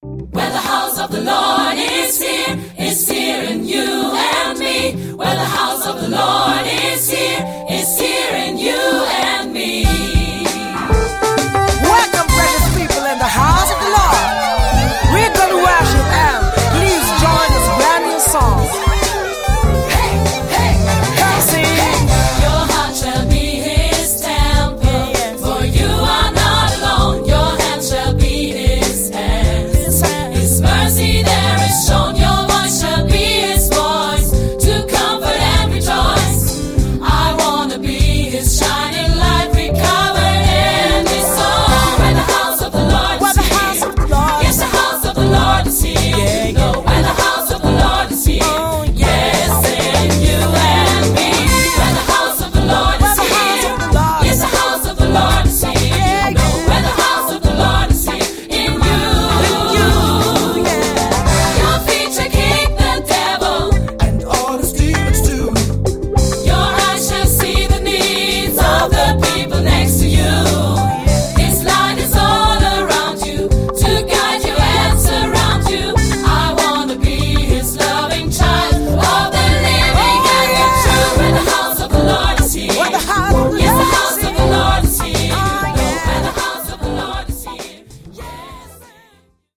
Where the house of the Lord is here in you and me. Where the house of